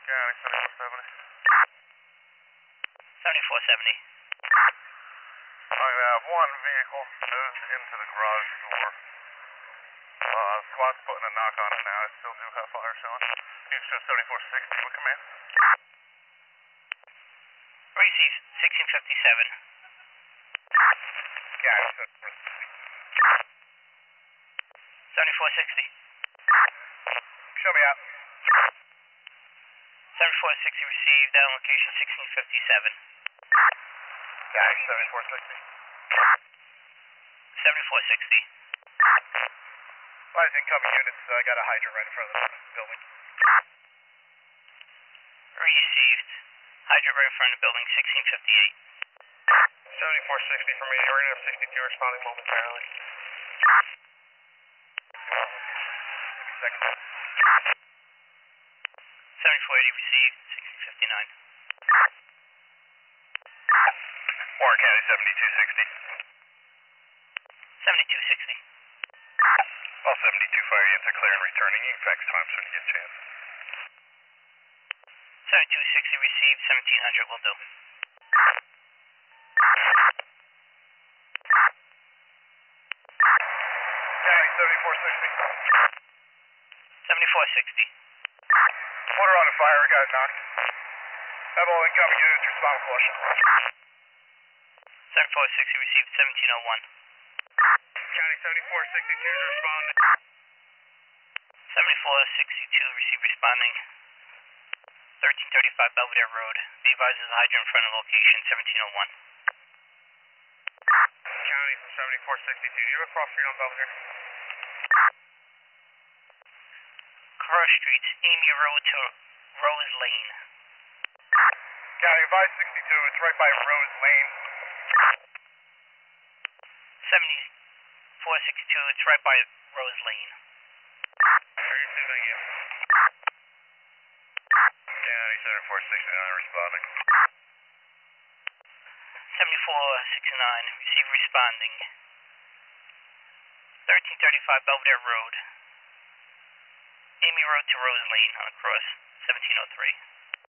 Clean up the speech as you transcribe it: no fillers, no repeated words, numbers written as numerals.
County 7470. 7470. I have one vehicle moved into the garage door. Squad's putting a knock on it now. I still do have fire showing. Extra 7460, what command? Receive 1657. County 7460. Show me out. 7460 received on location 1657. County 7460. 7460. Five incoming units, I got a hydrant right in front of the building. Received. Hydrant right in front of the building 1658. 7460 for me. We're going to have 62 responding momentarily. 7480 received 1659. Warren County 7260. 7260. All 72 fire units are clear and returning. You can fax times when you get a chance. 7260 received 1700 will do. County 7460. 7460. Motor on a fire, we got it knocked. Have all incoming units respond with caution. 7460 received 1701. County 7462 is responding. 7462 received responding. 1335 Belvedere Road. Be advised there's a hydrant in front of location 1701. County 7462, do you have a cross street on Belvedere? Cross Streets, Amy Road to Rose Lane. County, advise 62, it's right by Rose Lane. 7462, it's right by Rose Lane. Thank you. County 7469 responding. 7469, receive responding. 1335 Belvedere Road. Amy Road to Rose Lane on the cross, 1703.